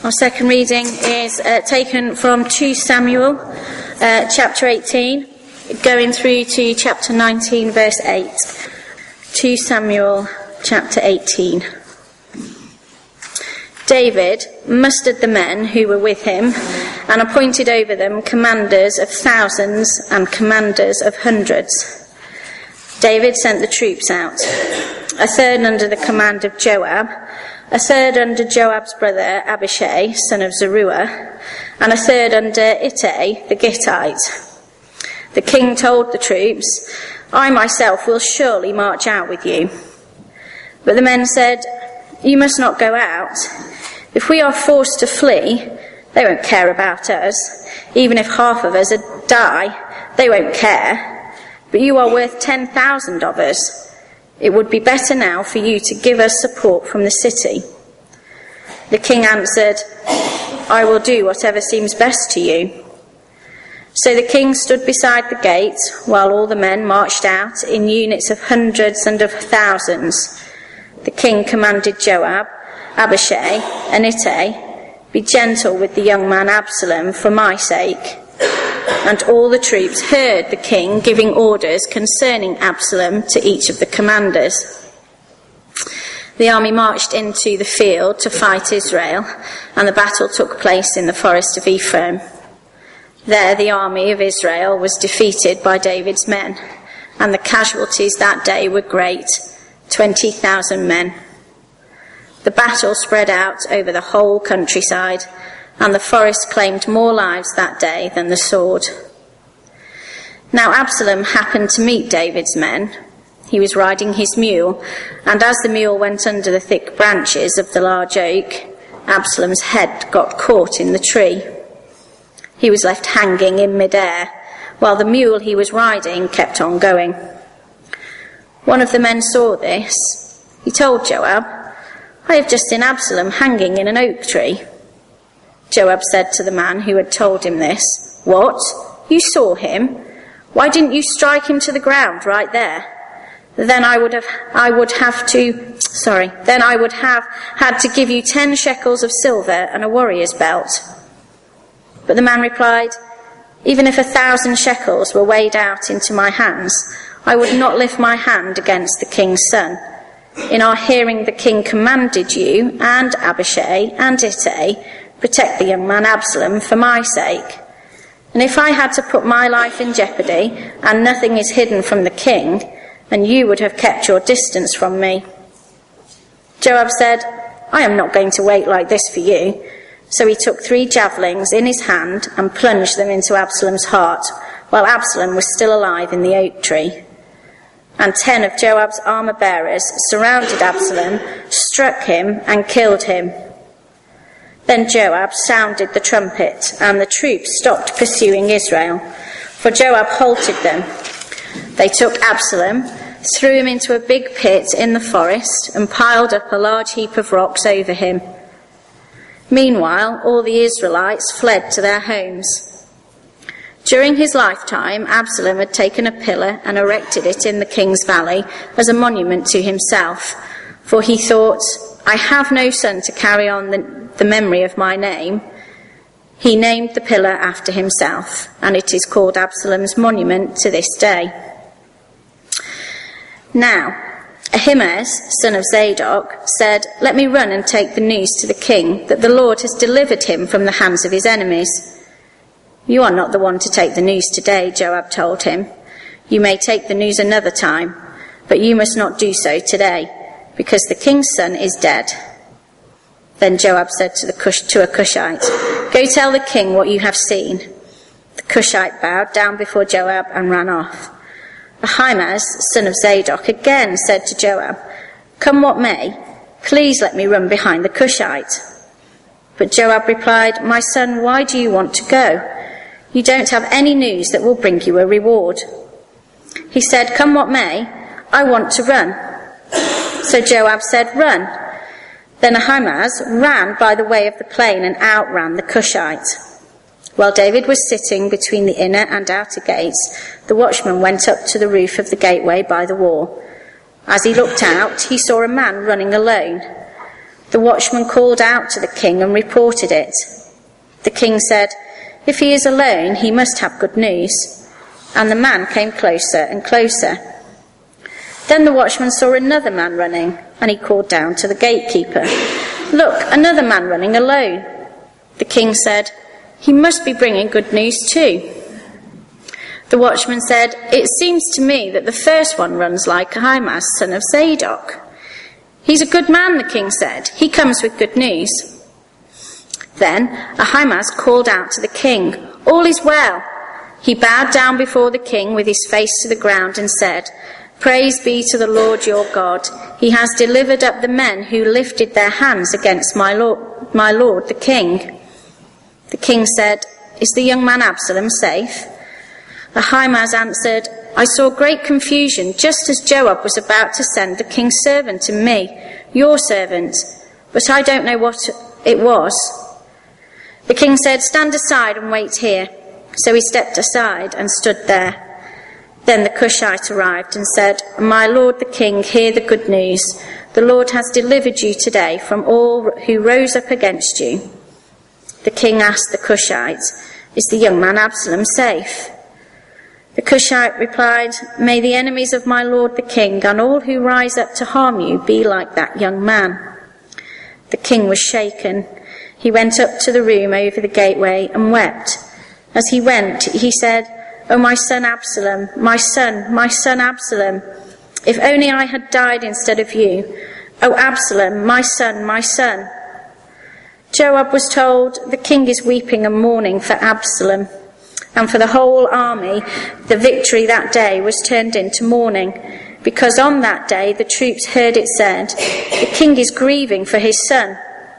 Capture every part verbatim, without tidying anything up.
Our second reading is uh, taken from Second Samuel, uh, chapter eighteen, going through to chapter nineteen, verse eight. Second Samuel, chapter eighteen. David mustered the men who were with him and appointed over them commanders of thousands and commanders of hundreds. David sent the troops out, a third under the command of Joab, a third under Joab's brother Abishai, son of Zeruiah, and a third under Ittai the Gittite. The king told the troops, "I myself will surely march out with you." But the men said, "You must not go out. If we are forced to flee, they won't care about us. Even if half of us die, they won't care. But you are worth ten thousand of us. It would be better now for you to give us support from the city." The king answered, "I will do whatever seems best to you." So the king stood beside the gate while all the men marched out in units of hundreds and of thousands. The king commanded Joab, Abishai, and Ittai, "Be gentle with the young man Absalom for my sake." And all the troops heard the king giving orders concerning Absalom to each of the commanders. The army marched into the field to fight Israel, and the battle took place in the forest of Ephraim. There the army of Israel was defeated by David's men, and the casualties that day were great, twenty thousand men. The battle spread out over the whole countryside, and the forest claimed more lives that day than the sword. Now Absalom happened to meet David's men. He was riding his mule, and as the mule went under the thick branches of the large oak, Absalom's head got caught in the tree. He was left hanging in midair, while the mule he was riding kept on going. One of the men saw this. He told Joab, "I have just seen Absalom hanging in an oak tree." Joab said to the man who had told him this, "What? You saw him? Why didn't you strike him to the ground right there? Then I would have, I would have to, sorry, then I would have had to give you ten shekels of silver and a warrior's belt." But the man replied, "Even if a thousand shekels were weighed out into my hands, I would not lift my hand against the king's son. In our hearing the king commanded you and Abishai and Ittai, protect the young man Absalom for my sake. And if I had to put my life in jeopardy, and nothing is hidden from the king, then you would have kept your distance from me." Joab said, "I am not going to wait like this for you." So he took three javelins in his hand and plunged them into Absalom's heart, while Absalom was still alive in the oak tree. And ten of Joab's armor-bearers surrounded Absalom, struck him, and killed him. Then Joab sounded the trumpet, and the troops stopped pursuing Israel, for Joab halted them. They took Absalom, threw him into a big pit in the forest, and piled up a large heap of rocks over him. Meanwhile, all the Israelites fled to their homes. During his lifetime, Absalom had taken a pillar and erected it in the king's valley as a monument to himself, for he thought, "I have no son to carry on the, the memory of my name." He named the pillar after himself, and it is called Absalom's monument to this day. Now, Ahimaaz, son of Zadok, said, "Let me run and take the news to the king that the Lord has delivered him from the hands of his enemies." "You are not the one to take the news today," Joab told him. "You may take the news another time, but you must not do so today, because the king's son is dead." Then Joab said to, the Cush, to a Cushite, "Go tell the king what you have seen." The Cushite bowed down before Joab and ran off. Ahimaaz, son of Zadok, again said to Joab, "Come what may, please let me run behind the Cushite." But Joab replied, "My son, why do you want to go? You don't have any news that will bring you a reward." He said, "Come what may, I want to run." So Joab said, "Run." Then Ahimaaz ran by the way of the plain and outran the Cushite. While David was sitting between the inner and outer gates, the watchman went up to the roof of the gateway by the wall. As he looked out, he saw a man running alone. The watchman called out to the king and reported it. The king said, "If he is alone, he must have good news." And the man came closer and closer. Then the watchman saw another man running, and he called down to the gatekeeper, "Look, another man running alone." The king said, "He must be bringing good news too." The watchman said, "It seems to me that the first one runs like Ahimaaz, son of Zadok." "He's a good man," the king said. "He comes with good news." Then Ahimaaz called out to the king, "All is well." He bowed down before the king with his face to the ground and said, "Praise be to the Lord your God. He has delivered up the men who lifted their hands against my lord, my lord the king." The king said, "Is the young man Absalom safe?" Ahimaaz answered, "I saw great confusion just as Joab was about to send the king's servant to me, your servant, but I don't know what it was." The king said, "Stand aside and wait here." So he stepped aside and stood there. Then the Cushite arrived and said, "My lord the king, hear the good news. The Lord has delivered you today from all who rose up against you." The king asked the Cushite, "Is the young man Absalom safe?" The Cushite replied, "May the enemies of my lord the king and all who rise up to harm you be like that young man." The king was shaken. He went up to the room over the gateway and wept. As he went, he said, "Oh, my son Absalom, my son, my son Absalom, if only I had died instead of you. Oh, Absalom, my son, my son." Joab was told, "The king is weeping and mourning for Absalom." And for the whole army, the victory that day was turned into mourning, because on that day the troops heard it said, "The king is grieving for his son."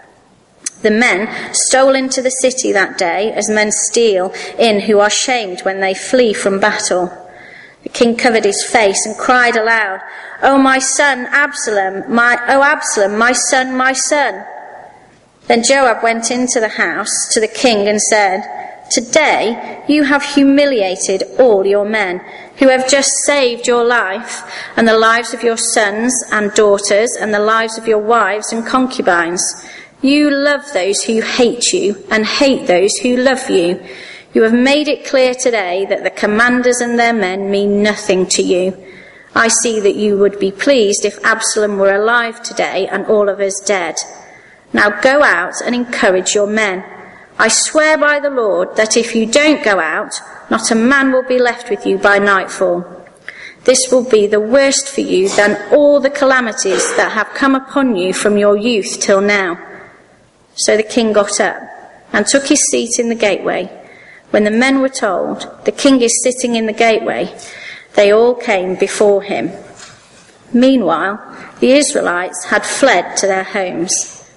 The men stole into the city that day, as men steal in who are shamed when they flee from battle. The king covered his face and cried aloud, "Oh, my son Absalom, my oh Absalom, my son, my son." Then Joab went into the house to the king and said, "Today you have humiliated all your men, who have just saved your life and the lives of your sons and daughters and the lives of your wives and concubines. You love those who hate you and hate those who love you. You have made it clear today that the commanders and their men mean nothing to you. I see that you would be pleased if Absalom were alive today and all of us dead. Now go out and encourage your men. I swear by the Lord that if you don't go out, not a man will be left with you by nightfall. This will be the worst for you than all the calamities that have come upon you from your youth till now." So the king got up and took his seat in the gateway. When the men were told, "The king is sitting in the gateway," they all came before him. Meanwhile, the Israelites had fled to their homes.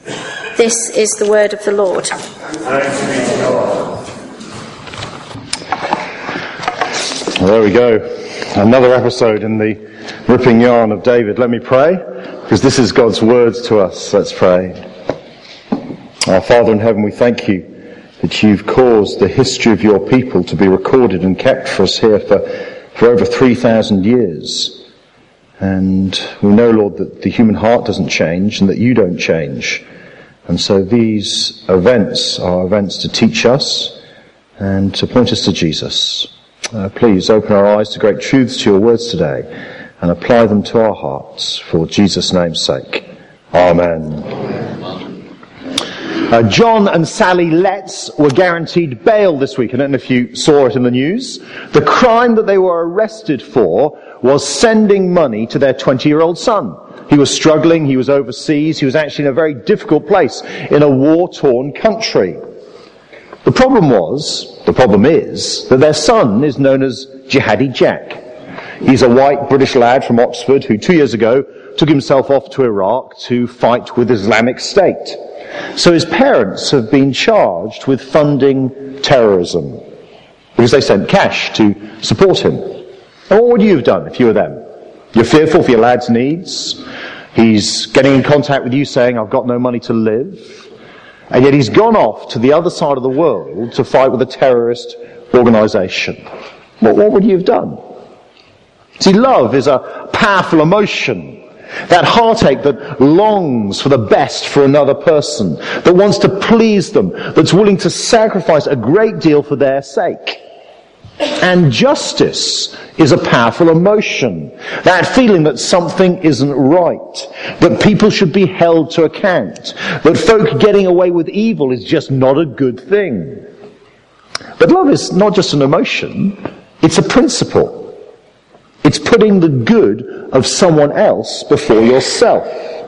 This is the word of the Lord. Well, there we go. Another episode in the ripping yarn of David. Let me pray, because this is God's words to us. Let's pray. Our Father in heaven, we thank you that you've caused the history of your people to be recorded and kept for us here for, for over three thousand years. And we know, Lord, that the human heart doesn't change and that you don't change. And so these events are events to teach us and to point us to Jesus. Uh, please open our eyes to great truths to your words today and apply them to our hearts for Jesus' name's sake. Amen. Uh, John and Sally Letts were guaranteed bail this week. I don't know if you saw it in the news. The crime that they were arrested for was sending money to their twenty-year-old son. He was struggling, he was overseas, he was actually in a very difficult place in a war-torn country. The problem was, the problem is, that their son is known as Jihadi Jack. He's a white British lad from Oxford who two years ago took himself off to Iraq to fight with Islamic State. So his parents have been charged with funding terrorism because they sent cash to support him. And what would you have done if you were them? You're fearful for your lad's needs. He's getting in contact with you saying, "I've got no money to live." And yet he's gone off to the other side of the world to fight with a terrorist organisation. What, what would you have done? See, love is a powerful emotion. That heartache that longs for the best for another person, that wants to please them, that's willing to sacrifice a great deal for their sake. And justice is a powerful emotion. That feeling that something isn't right, that people should be held to account, that folk getting away with evil is just not a good thing. But love is not just an emotion, it's a principle. It's putting the good of someone else before yourself.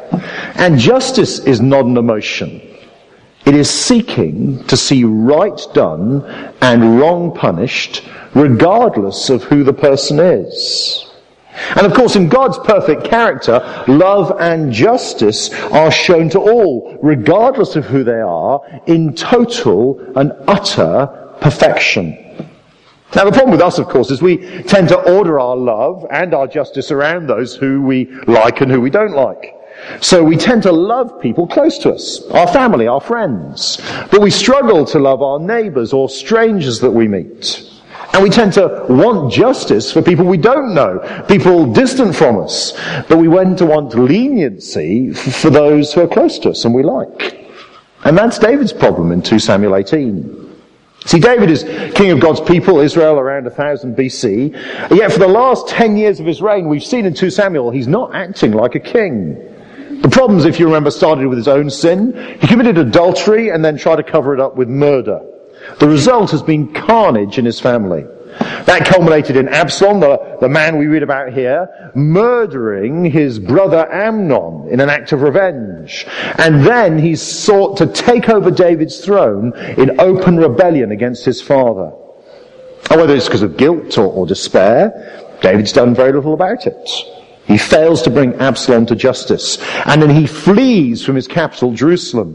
And justice is not an emotion. It is seeking to see right done and wrong punished, regardless of who the person is. And of course, in God's perfect character, love and justice are shown to all, regardless of who they are, in total and utter perfection. Now, the problem with us, of course, is we tend to order our love and our justice around those who we like and who we don't like. So we tend to love people close to us, our family, our friends, but we struggle to love our neighbours or strangers that we meet. And we tend to want justice for people we don't know, people distant from us, but we tend to want leniency for those who are close to us and we like. And that's David's problem in two Samuel eighteen. See, David is king of God's people, Israel, around one thousand B C. And yet for the last ten years of his reign, we've seen in two Samuel, he's not acting like a king. The problems, if you remember, started with his own sin. He committed adultery and then tried to cover it up with murder. The result has been carnage in his family. That culminated in Absalom, the, the man we read about here, murdering his brother Amnon in an act of revenge. And then he sought to take over David's throne in open rebellion against his father. And whether it's because of guilt or, or despair, David's done very little about it. He fails to bring Absalom to justice. And then he flees from his capital, Jerusalem.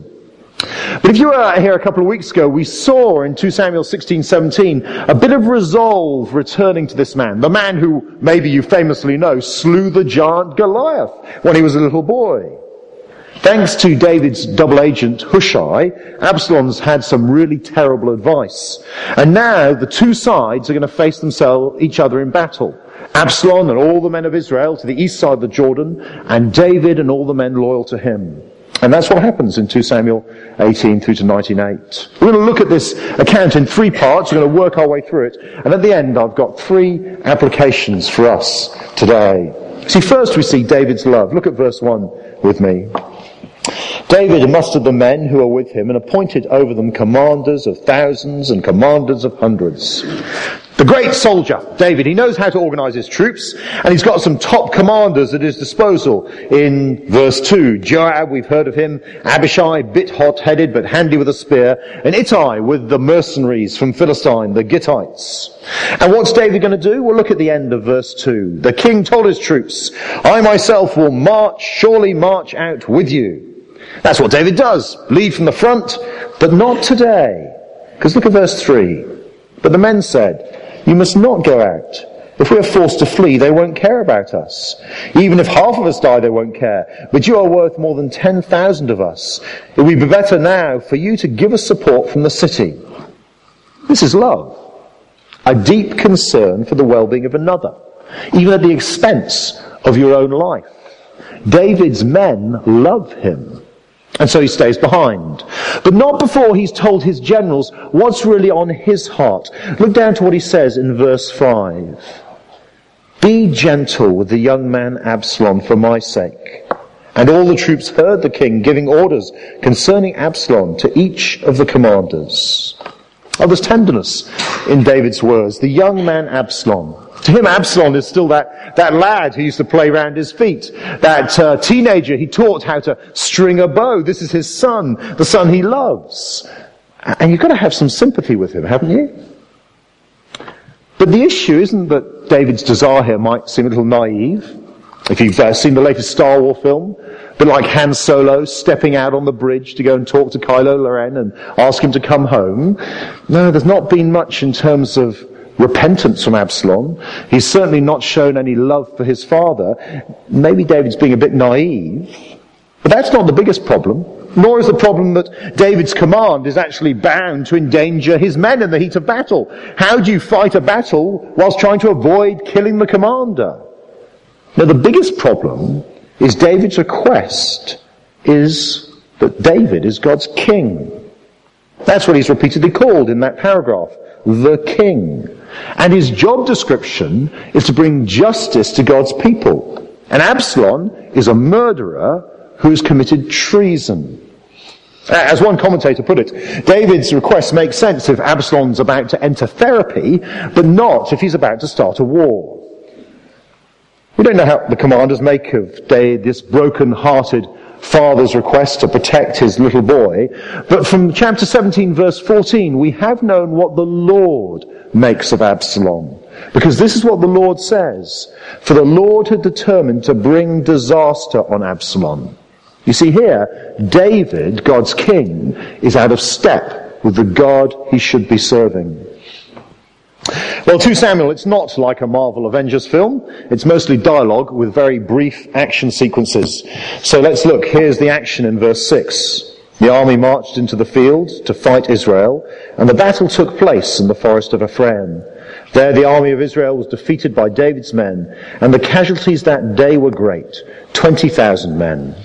But if you were here a couple of weeks ago, we saw in two Samuel sixteen seventeen a bit of resolve returning to this man. The man who, maybe you famously know, slew the giant Goliath when he was a little boy. Thanks to David's double agent Hushai, Absalom's had some really terrible advice. And now the two sides are going to face themselves, each other in battle. Absalom and all the men of Israel to the east side of the Jordan, and David and all the men loyal to him. And that's what happens in two Samuel eighteen through to nineteen eight. We're going to look at this account in three parts. We're going to work our way through it. And at the end, I've got three applications for us today. See, first we see David's love. Look at verse one with me. David mustered the men who were with him and appointed over them commanders of thousands and commanders of hundreds. The great soldier, David, he knows how to organize his troops, and he's got some top commanders at his disposal. In verse two, Joab, we've heard of him, Abishai, bit hot-headed but handy with a spear, and Ittai with the mercenaries from Philistine, the Gittites. And what's David going to do? Well, look at the end of verse two. The king told his troops, I myself will march, surely march out with you. That's what David does. Lead from the front, but not today. Because look at verse three. But the men said, you must not go out. If we are forced to flee, they won't care about us. Even if half of us die, they won't care. But you are worth more than ten thousand of us. It would be better now for you to give us support from the city. This is love. A deep concern for the well-being of another, even at the expense of your own life. David's men love him. And so he stays behind. But not before he's told his generals what's really on his heart. Look down to what he says in verse five. Be gentle with the young man Absalom for my sake. And all the troops heard the king giving orders concerning Absalom to each of the commanders. Oh, there's tenderness in David's words. The young man Absalom. To him, Absalom is still that, that lad who used to play round his feet. That uh, teenager he taught how to string a bow. This is his son, the son he loves. And you've got to have some sympathy with him, haven't you? But the issue isn't that David's desire here might seem a little naive. If you've uh, seen the latest Star Wars film, but like Han Solo stepping out on the bridge to go and talk to Kylo Ren and ask him to come home. No, there's not been much in terms of repentance from Absalom. He's certainly not shown any love for his father. Maybe David's being a bit naive. But that's not the biggest problem. Nor is the problem that David's command is actually bound to endanger his men in the heat of battle. How do you fight a battle whilst trying to avoid killing the commander? Now, the biggest problem is David's request is that David is God's king. That's what he's repeatedly called in that paragraph, the king. And his job description is to bring justice to God's people. And Absalom is a murderer who has committed treason. As one commentator put it, David's request makes sense if Absalom's about to enter therapy, but not if he's about to start a war. We don't know how the commanders make of this broken-hearted father's request to protect his little boy, but from chapter seventeen, verse fourteen, we have known what the Lord makes of Absalom. Because this is what the Lord says, "For the Lord had determined to bring disaster on Absalom." You see here, David, God's king, is out of step with the God he should be serving. Well, Second Samuel, it's not like a Marvel Avengers film. It's mostly dialogue with very brief action sequences. So let's look. Here's the action in verse six. The army marched into the field to fight Israel, and the battle took place in the forest of Ephraim. There the army of Israel was defeated by David's men, and the casualties that day were great, twenty thousand men.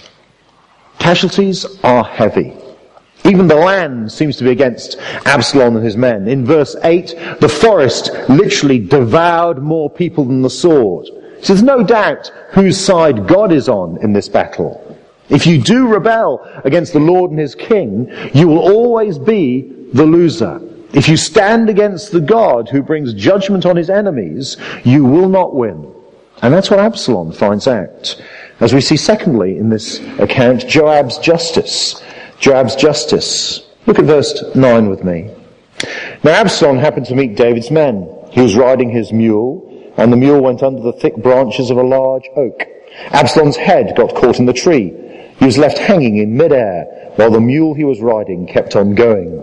Casualties are heavy. Even the land seems to be against Absalom and his men. In verse eight, the forest literally devoured more people than the sword. So there's no doubt whose side God is on in this battle. If you do rebel against the Lord and his king, you will always be the loser. If you stand against the God who brings judgment on his enemies, you will not win. And that's what Absalom finds out. As we see secondly in this account, Joab's justice. Joab's justice. Look at verse nine with me. Now Absalom happened to meet David's men. He was riding his mule, and the mule went under the thick branches of a large oak. Absalom's head got caught in the tree. He was left hanging in midair, while the mule he was riding kept on going.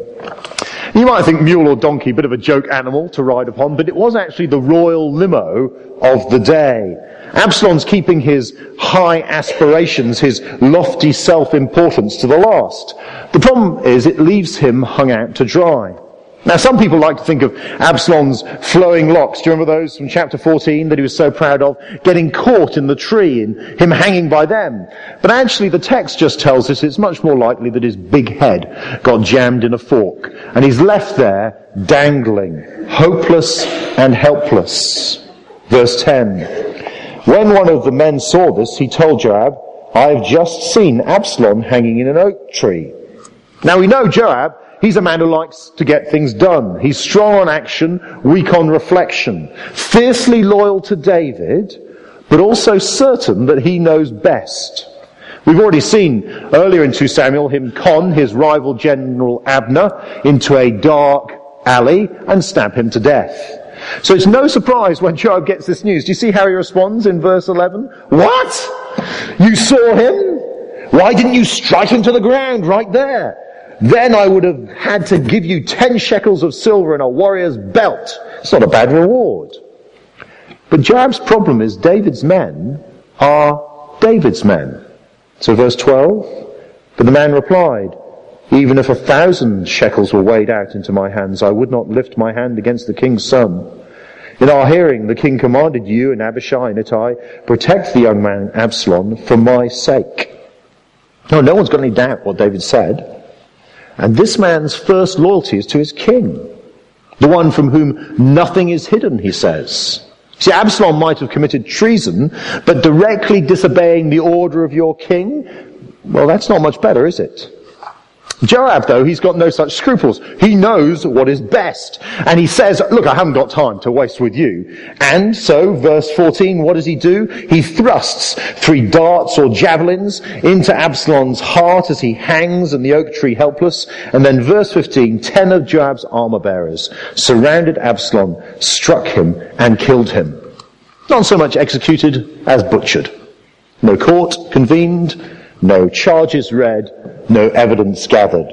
You might think mule or donkey, a bit of a joke animal to ride upon, but it was actually the royal limo of the day. Absalom's keeping his high aspirations, his lofty self-importance to the last. The problem is it leaves him hung out to dry. Now some people like to think of Absalom's flowing locks. Do you remember those from chapter fourteen that he was so proud of? Getting caught in the tree and him hanging by them. But actually the text just tells us it's much more likely that his big head got jammed in a fork and he's left there dangling, hopeless and helpless. Verse ten. When one of the men saw this, he told Joab, "I have just seen Absalom hanging in an oak tree." Now we know Joab, he's a man who likes to get things done. He's strong on action, weak on reflection. Fiercely loyal to David, but also certain that he knows best. We've already seen earlier in Second Samuel him con his rival General Abner into a dark alley and stab him to death. So it's no surprise when Joab gets this news. Do you see how he responds in verse eleven? What? You saw him? Why didn't you strike him to the ground right there? Then I would have had to give you ten shekels of silver and a warrior's belt. It's not a bad reward. But Joab's problem is David's men are David's men. So verse twelve, but the man replied, "Even if a thousand shekels were weighed out into my hands, I would not lift my hand against the king's son. In our hearing, the king commanded you and Abishai and Ittai, protect the young man Absalom for my sake." No, no one's got any doubt what David said. And this man's first loyalty is to his king, the one from whom nothing is hidden, he says. See, Absalom might have committed treason, but directly disobeying the order of your king, well, that's not much better, is it? Joab, though, he's got no such scruples. He knows what is best. And he says, look, I haven't got time to waste with you. And so, verse fourteen, what does he do? He thrusts three darts or javelins into Absalom's heart as he hangs in the oak tree helpless. And then verse fifteen, ten of Joab's armor bearers surrounded Absalom, struck him, and killed him. Not so much executed as butchered. No court convened, no charges read, no evidence gathered.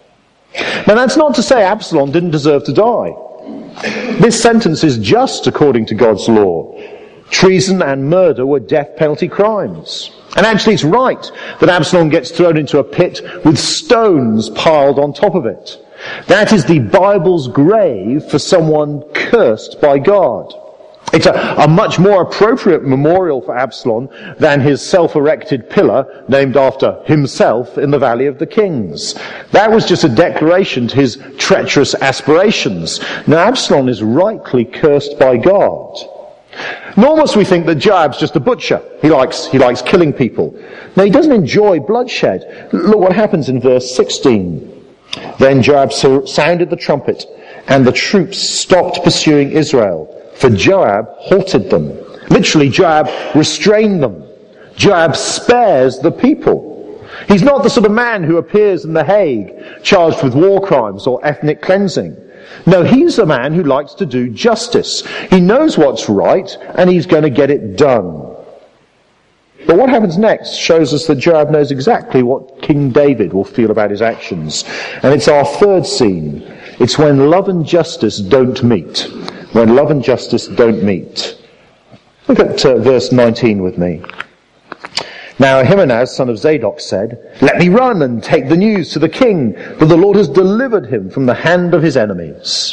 Now that's not to say Absalom didn't deserve to die. This sentence is just according to God's law. Treason and murder were death penalty crimes. And actually it's right that Absalom gets thrown into a pit with stones piled on top of it. That is the Bible's grave for someone cursed by God. It's a, a much more appropriate memorial for Absalom than his self-erected pillar named after himself in the Valley of the Kings. That was just a declaration to his treacherous aspirations. Now Absalom is rightly cursed by God. Nor must we think that Joab's just a butcher. He likes, he likes killing people. No, he doesn't enjoy bloodshed. Look what happens in verse sixteen. Then Joab sounded the trumpet, and the troops stopped pursuing Israel. For Joab halted them. Literally, Joab restrained them. Joab spares the people. He's not the sort of man who appears in The Hague charged with war crimes or ethnic cleansing. No, he's a man who likes to do justice. He knows what's right, and he's going to get it done. But what happens next shows us that Joab knows exactly what King David will feel about his actions. And it's our third scene. It's when love and justice don't meet. When love and justice don't meet. Look at uh, verse nineteen with me. Now Ahimaaz, son of Zadok, said, "Let me run and take the news to the king, for the Lord has delivered him from the hand of his enemies."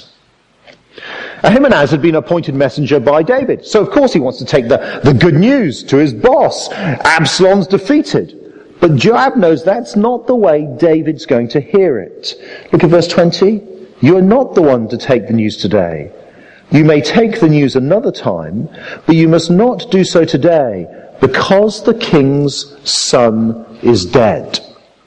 Ahimaaz had been appointed messenger by David, so of course he wants to take the, the good news to his boss. Absalom's defeated. But Joab knows that's not the way David's going to hear it. Look at verse twenty. "You are not the one to take the news today. You may take the news another time, but you must not do so today, because the king's son is dead."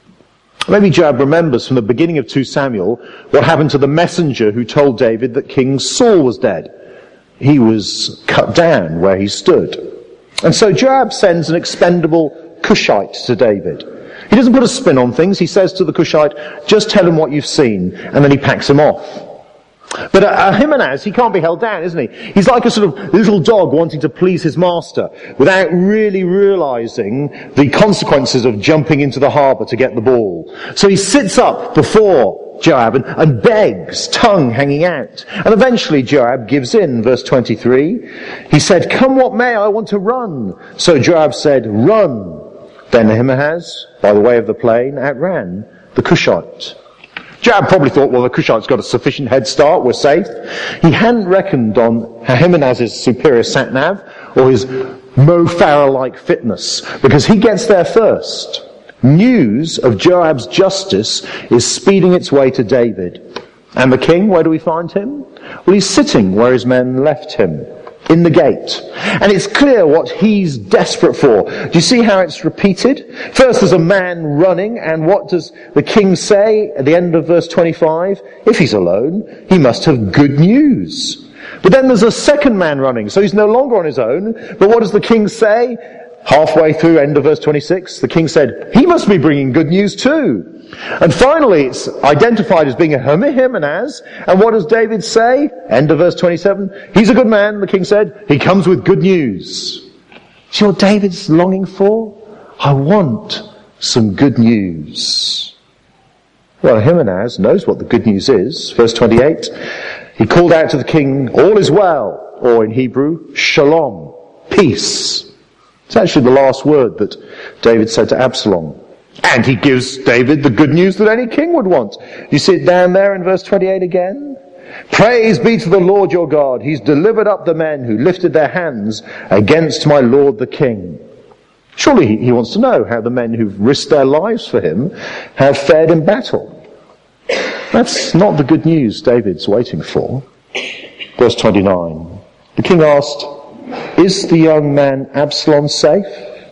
Maybe Joab remembers from the beginning of Second Samuel what happened to the messenger who told David that King Saul was dead. He was cut down where he stood. And so Joab sends an expendable Cushite to David. He doesn't put a spin on things. He says to the Cushite, "Just tell him what you've seen," and then he packs him off. But Ahimaaz, he can't be held down, isn't he? He's like a sort of little dog wanting to please his master without really realizing the consequences of jumping into the harbour to get the ball. So he sits up before Joab and, and begs, tongue hanging out. And eventually Joab gives in, verse twenty-three. He said, "Come what may, I want to run." So Joab said, "Run." Then Ahimaaz, by the way of the plain, outran the Cushite. Joab probably thought, well, the Cushite's got a sufficient head start, we're safe. He hadn't reckoned on Ahimaaz's superior sat-nav or his Mo Farah-like fitness, because he gets there first. News of Joab's justice is speeding its way to David. And the king, where do we find him? Well, he's sitting where his men left him, in the gate. And it's clear what he's desperate for. Do you see how it's repeated? First there's a man running, and what does the king say at the end of verse twenty-five? If he's alone, he must have good news. But then there's a second man running, so he's no longer on his own. But what does the king say? Halfway through, end of verse twenty-six, the king said, he must be bringing good news too. And finally, it's identified as being a Ahimaaz. And what does David say? End of verse twenty-seven. He's a good man, the king said. He comes with good news. See what David's longing for? I want some good news. Well, Ahimaaz knows what the good news is. Verse twenty-eight. He called out to the king, all is well, or in Hebrew, shalom, peace. It's actually the last word that David said to Absalom. And he gives David the good news that any king would want. You see it down there in verse twenty-eight again? Praise be to the Lord your God. He's delivered up the men who lifted their hands against my lord the king. Surely he wants to know how the men who've risked their lives for him have fared in battle. That's not the good news David's waiting for. Verse twenty-nine. The king asked, is the young man Absalom safe?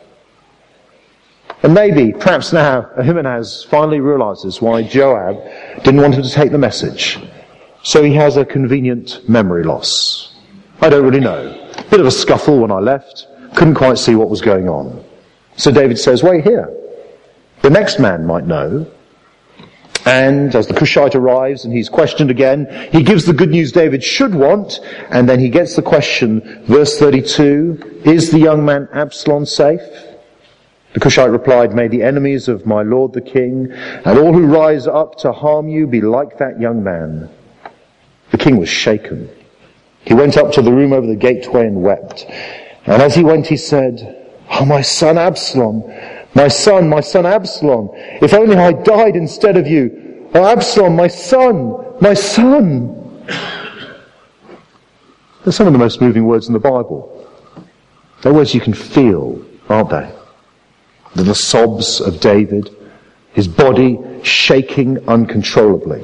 And maybe, perhaps now, Ahimaaz finally realizes why Joab didn't want him to take the message. So he has a convenient memory loss. I don't really know. Bit of a scuffle when I left. Couldn't quite see what was going on. So David says, wait here. The next man might know. And as the Cushite arrives and he's questioned again, he gives the good news David should want, and then he gets the question, verse thirty-two, is the young man Absalom safe? The Cushite replied, may the enemies of my lord the king and all who rise up to harm you be like that young man. The king was shaken. He went up to the room over the gateway and wept. And as he went he said, oh, my son Absalom, my son, my son Absalom, if only I died instead of you. Oh, Absalom, my son, my son. They're some of the most moving words in the Bible. They're words you can feel, aren't they? They're the sobs of David, his body shaking uncontrollably.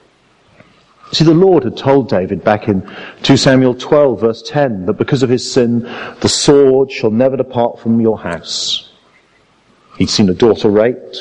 See, the Lord had told David back in Second Samuel twelve, verse ten, that because of his sin, the sword shall never depart from your house. He'd seen a daughter raped,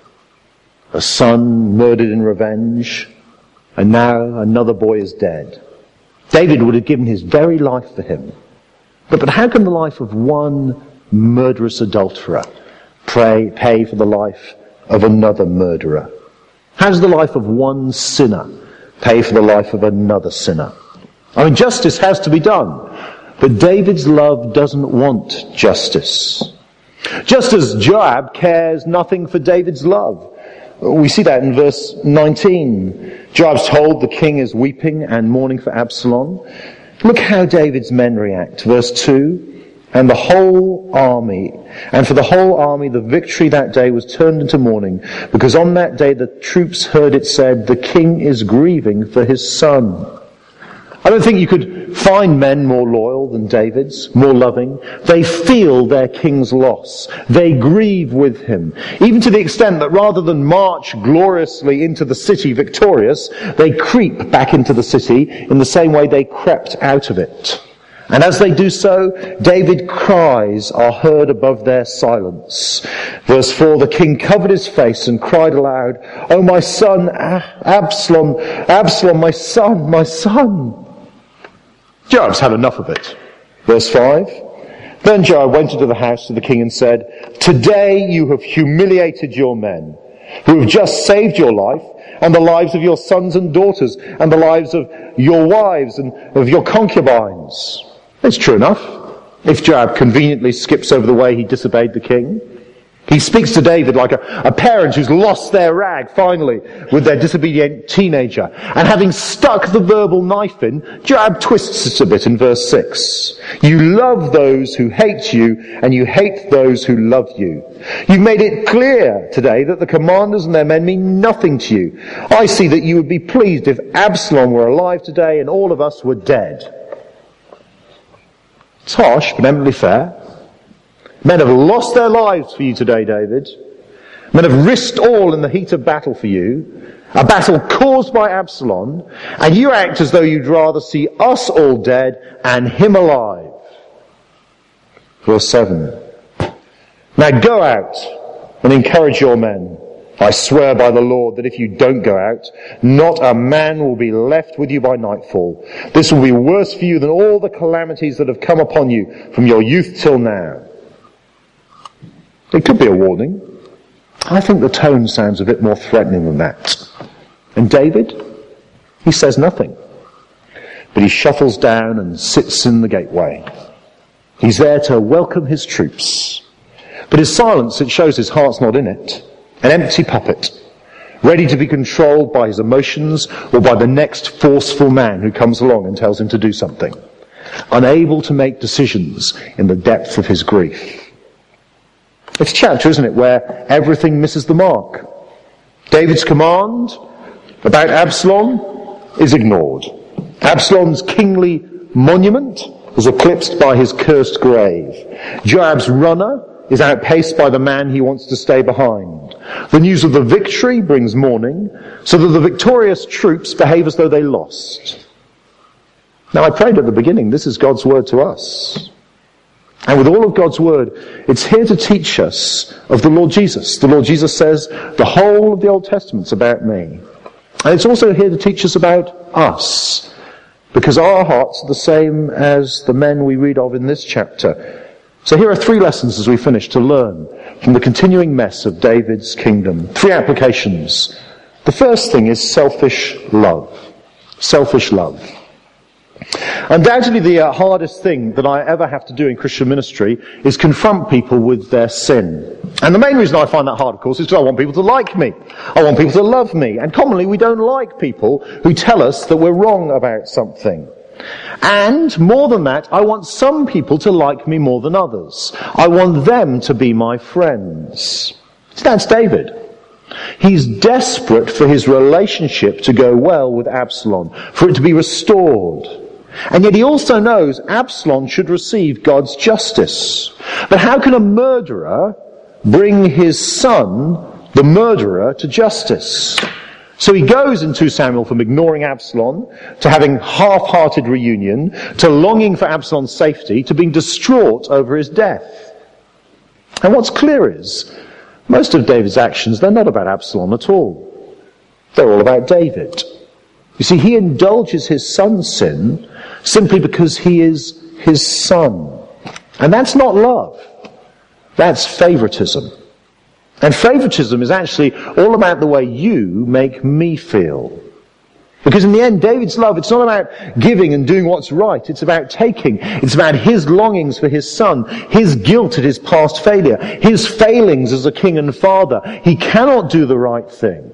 a son murdered in revenge, and now another boy is dead. David would have given his very life for him. But, but how can the life of one murderous adulterer pray, pay for the life of another murderer? How does the life of one sinner pay for the life of another sinner? I mean, justice has to be done, but David's love doesn't want justice. Just as Joab cares nothing for David's love. We see that in verse nineteen. Joab's told the king is weeping and mourning for Absalom. Look how David's men react. Verse two. And the whole army, and for the whole army the victory that day was turned into mourning, because on that day the troops heard it said, the king is grieving for his son. I don't think you could find men more loyal than David's, more loving. They feel their king's loss. They grieve with him, even to the extent that rather than march gloriously into the city victorious, they creep back into the city in the same way they crept out of it. And as they do so, David's cries are heard above their silence. Verse four, the king covered his face and cried aloud, "Oh, my son, Absalom, Absalom, my son, my son." Joab's had enough of it. Verse five, then Joab went into the house of the king and said, "Today you have humiliated your men, who have just saved your life, and the lives of your sons and daughters, and the lives of your wives and of your concubines." It's true enough. If Joab conveniently skips over the way he disobeyed the king, he speaks to David like a, a parent who's lost their rag, finally, with their disobedient teenager. And having stuck the verbal knife in, Joab twists it a bit in verse six. You love those who hate you, and you hate those who love you. You've made it clear today that the commanders and their men mean nothing to you. I see that you would be pleased if Absalom were alive today and all of us were dead. It's harsh, but eminently fair. Men have lost their lives for you today, David. Men have risked all in the heat of battle for you, a battle caused by Absalom, and you act as though you'd rather see us all dead and him alive. Verse seven. Now go out and encourage your men. I swear by the Lord that if you don't go out, not a man will be left with you by nightfall. This will be worse for you than all the calamities that have come upon you from your youth till now. It could be a warning. I think the tone sounds a bit more threatening than that. And David, he says nothing. But he shuffles down and sits in the gateway. He's there to welcome his troops. But his silence, it shows his heart's not in it. An empty puppet, ready to be controlled by his emotions or by the next forceful man who comes along and tells him to do something. Unable to make decisions in the depth of his grief. It's a chapter, isn't it, where everything misses the mark. David's command about Absalom is ignored. Absalom's kingly monument is eclipsed by his cursed grave. Joab's runner is outpaced by the man he wants to stay behind. The news of the victory brings mourning, so that the victorious troops behave as though they lost. Now, I prayed at the beginning, this is God's word to us. And with all of God's word, it's here to teach us of the Lord Jesus. The Lord Jesus says, the whole of the Old Testament's about me. And it's also here to teach us about us, because our hearts are the same as the men we read of in this chapter. So here are three lessons as we finish to learn from the continuing mess of David's kingdom. Three applications. The first thing is selfish love. Selfish love. Undoubtedly the uh, hardest thing that I ever have to do in Christian ministry is confront people with their sin. And the main reason I find that hard, of course, is because I want people to like me. I want people to love me. And commonly we don't like people who tell us that we're wrong about something. And more than that, I want some people to like me more than others. I want them to be my friends. That's David. He's desperate for his relationship to go well with Absalom, for it to be restored. And yet he also knows Absalom should receive God's justice. But how can a murderer bring his son, the murderer, to justice? So he goes in Second Samuel from ignoring Absalom to having half-hearted reunion, to longing for Absalom's safety, to being distraught over his death. And what's clear is, most of David's actions, they're not about Absalom at all. They're all about David. You see, he indulges his son's sin simply because he is his son. And that's not love. That's favoritism. And favoritism is actually all about the way you make me feel. Because in the end, David's love, it's not about giving and doing what's right. It's about taking. It's about his longings for his son, his guilt at his past failure, his failings as a king and father. He cannot do the right thing.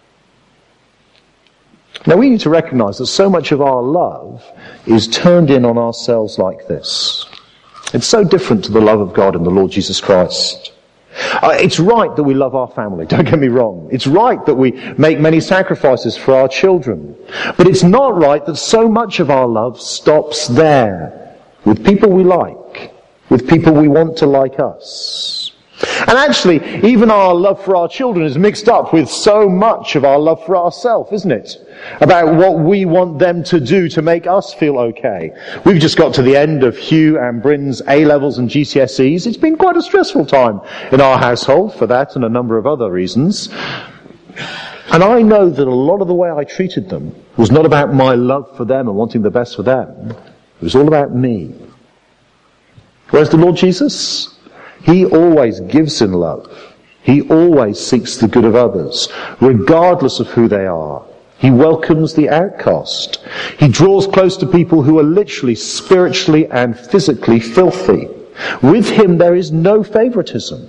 Now we need to recognize that so much of our love is turned in on ourselves like this. It's so different to the love of God and the Lord Jesus Christ. Uh, it's right that we love our family, don't get me wrong. It's right that we make many sacrifices for our children. But it's not right that so much of our love stops there, with people we like, with people we want to like us. And actually, even our love for our children is mixed up with so much of our love for ourselves, isn't it? About what we want them to do to make us feel okay. We've just got to the end of Hugh and Bryn's A-levels and G C S Es. It's been quite a stressful time in our household for that and a number of other reasons. And I know that a lot of the way I treated them was not about my love for them and wanting the best for them. It was all about me. Whereas the Lord Jesus, He always gives in love. He always seeks the good of others, regardless of who they are. He welcomes the outcast. He draws close to people who are literally, spiritually and physically filthy. With him there is no favoritism.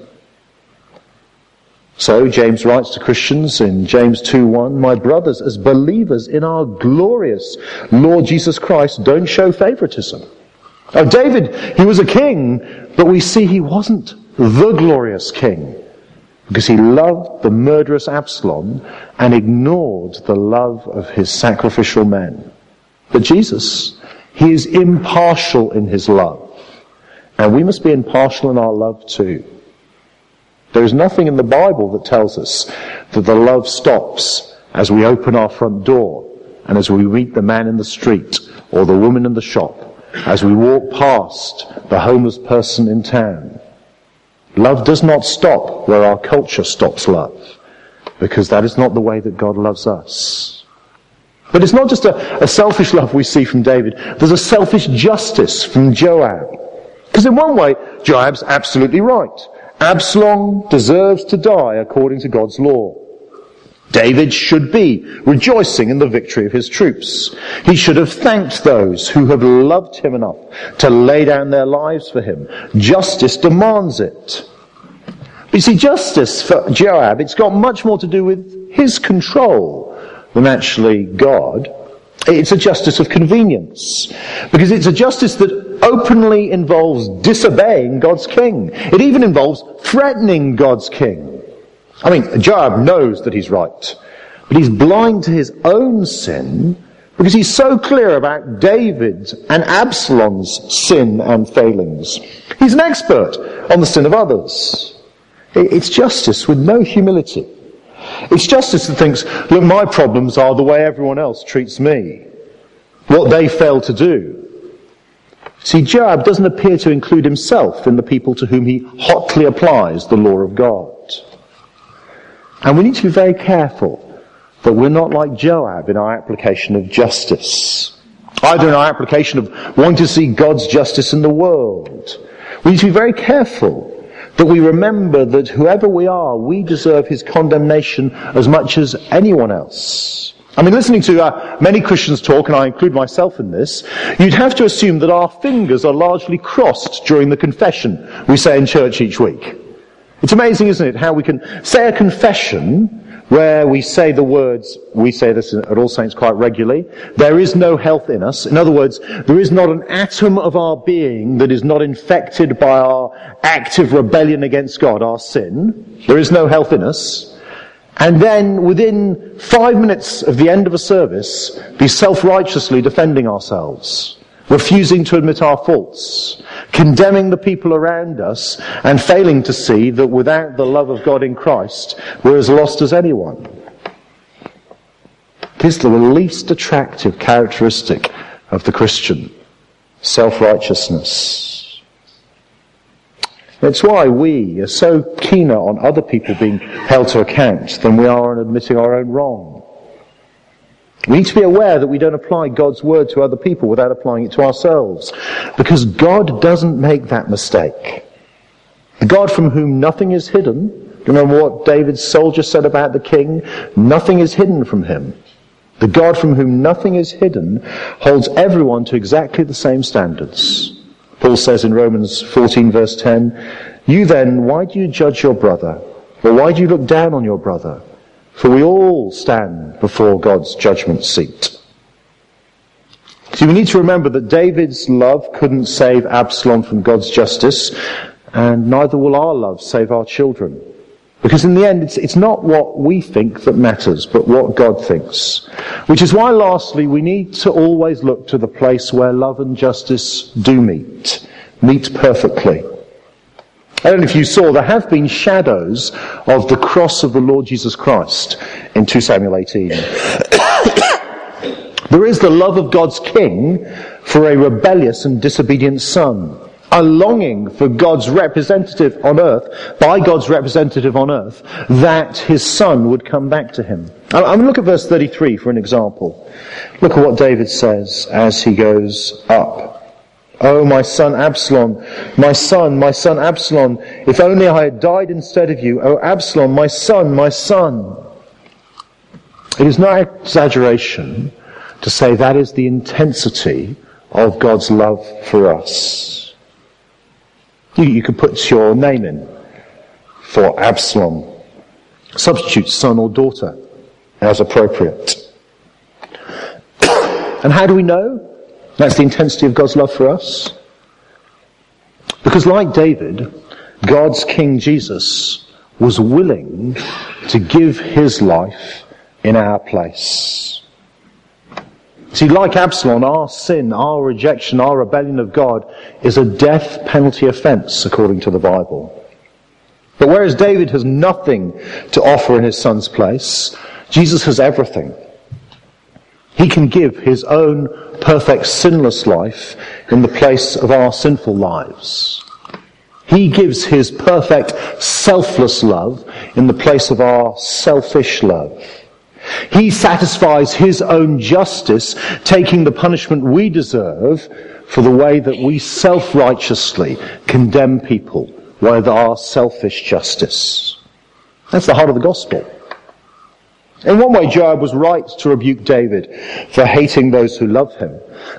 So James writes to Christians in James two one, "My brothers, as believers in our glorious Lord Jesus Christ, don't show favoritism." Now David, he was a king, but we see he wasn't the glorious king, because he loved the murderous Absalom and ignored the love of his sacrificial men. But Jesus, he is impartial in his love. And we must be impartial in our love too. There is nothing in the Bible that tells us that the love stops as we open our front door and as we meet the man in the street or the woman in the shop, as we walk past the homeless person in town. Love does not stop where our culture stops love, because that is not the way that God loves us. But it's not just a, a selfish love we see from David. There's a selfish justice from Joab. Because in one way, Joab's absolutely right. Absalom deserves to die according to God's law. David should be rejoicing in the victory of his troops. He should have thanked those who have loved him enough to lay down their lives for him. Justice demands it. But you see, justice for Joab, it's got much more to do with his control than actually God. It's a justice of convenience. Because it's a justice that openly involves disobeying God's king. It even involves threatening God's king. I mean, Joab knows that he's right, but he's blind to his own sin because he's so clear about David's and Absalom's sin and failings. He's an expert on the sin of others. It's justice with no humility. It's justice that thinks, look, my problems are the way everyone else treats me, what they fail to do. See, Joab doesn't appear to include himself in the people to whom he hotly applies the law of God. And we need to be very careful that we're not like Joab in our application of justice. Either in our application of wanting to see God's justice in the world. We need to be very careful that we remember that whoever we are, we deserve his condemnation as much as anyone else. I mean, listening to uh, many Christians talk, and I include myself in this, you'd have to assume that our fingers are largely crossed during the confession we say in church each week. It's amazing, isn't it, how we can say a confession where we say the words, we say this at All Saints quite regularly, there is no health in us. In other words, there is not an atom of our being that is not infected by our active rebellion against God, our sin. There is no health in us. And then within five minutes of the end of a service, be self-righteously defending ourselves. refusing to admit our faults, condemning the people around us, and failing to see that without the love of God in Christ, we're as lost as anyone. It is the least attractive characteristic of the Christian, self-righteousness. It's why we are so keener on other people being held to account than we are on admitting our own wrong. We need to be aware that we don't apply God's word to other people without applying it to ourselves, because God doesn't make that mistake. The God from whom nothing is hidden, remember what David's soldier said about the king? Nothing is hidden from him. The God from whom nothing is hidden holds everyone to exactly the same standards. Paul says in Romans fourteen verse ten, "You then, why do you judge your brother? Or why do you look down on your brother? For we all stand before God's judgment seat." See, we need to remember that David's love couldn't save Absalom from God's justice, and neither will our love save our children. Because in the end, it's, it's not what we think that matters, but what God thinks. Which is why, lastly, we need to always look to the place where love and justice do meet, meet perfectly. I don't know if you saw, there have been shadows of the cross of the Lord Jesus Christ in Second Samuel eighteen. There is the love of God's king for a rebellious and disobedient son. A longing for God's representative on earth, by God's representative on earth, that his son would come back to him. I'm going to look at verse thirty-three for an example. Look at what David says as he goes up. "Oh, my son Absalom, my son, my son Absalom, if only I had died instead of you. Oh, Absalom, my son, my son." It is no exaggeration to say that is the intensity of God's love for us. You, you could put your name in for Absalom. Substitute son or daughter as appropriate. And how do we know that's the intensity of God's love for us? Because like David, God's King Jesus was willing to give his life in our place. See, like Absalom, our sin, our rejection, our rebellion of God is a death penalty offence according to the Bible. But whereas David has nothing to offer in his son's place, Jesus has everything. He can give his own perfect sinless life in the place of our sinful lives. He gives his perfect selfless love in the place of our selfish love. He satisfies his own justice, taking the punishment we deserve for the way that we self-righteously condemn people with our selfish justice. That's the heart of the gospel. In one way, Joab was right to rebuke David for hating those who love him.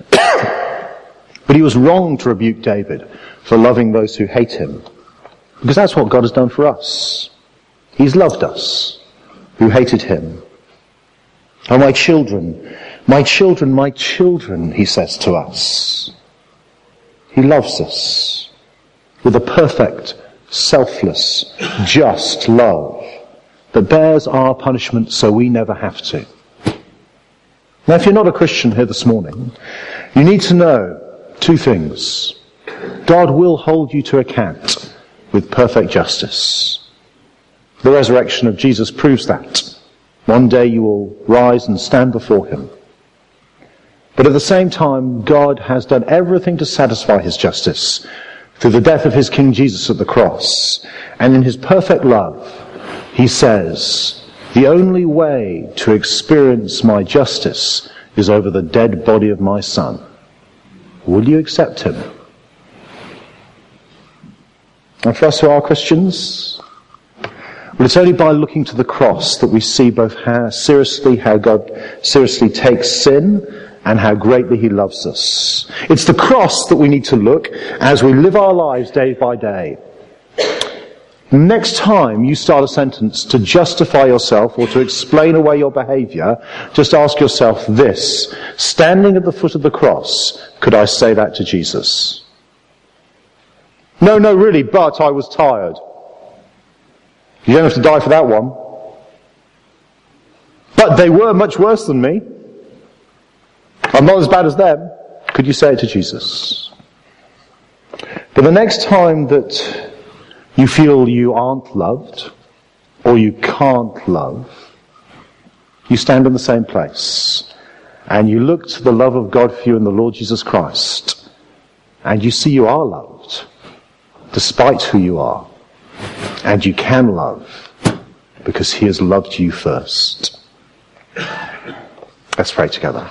But he was wrong to rebuke David for loving those who hate him. Because that's what God has done for us. He's loved us, who hated him. "Oh, my children, my children, my children," he says to us. He loves us with a perfect, selfless, just love that bears our punishment so we never have to. Now, if you're not a Christian here this morning, you need to know two things. God will hold you to account with perfect justice. The resurrection of Jesus proves that. One day you will rise and stand before him. But at the same time, God has done everything to satisfy his justice through the death of his King Jesus at the cross. And in his perfect love, he says, the only way to experience my justice is over the dead body of my son. Will you accept him? And for us who are Christians, well, it's only by looking to the cross that we see both how seriously, how God seriously takes sin and how greatly he loves us. It's the cross that we need to look as we live our lives day by day. Next time you start a sentence to justify yourself or to explain away your behaviour, just ask yourself this: standing at the foot of the cross, could I say that to Jesus? No, no, really, but I was tired. You don't have to die for that one. But they were much worse than me. I'm not as bad as them. Could you say it to Jesus? But the next time that you feel you aren't loved, or you can't love, you stand in the same place, and you look to the love of God for you in the Lord Jesus Christ, and you see you are loved, despite who you are, and you can love, because he has loved you first. Let's pray together.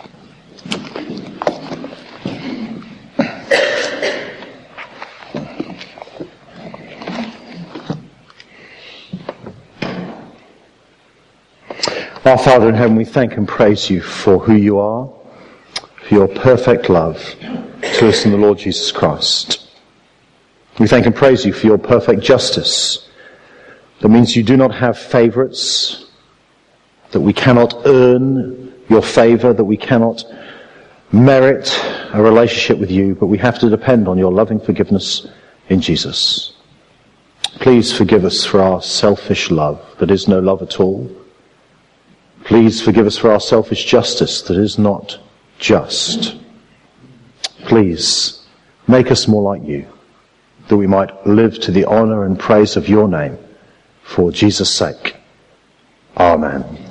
Our Father in heaven, we thank and praise you for who you are, for your perfect love to us in the Lord Jesus Christ. We thank and praise you for your perfect justice. That means you do not have favourites, that we cannot earn your favour, that we cannot merit a relationship with you, but we have to depend on your loving forgiveness in Jesus. Please forgive us for our selfish love that is no love at all. Please forgive us for our selfish justice that is not just. Please make us more like you, that we might live to the honour and praise of your name, for Jesus' sake. Amen.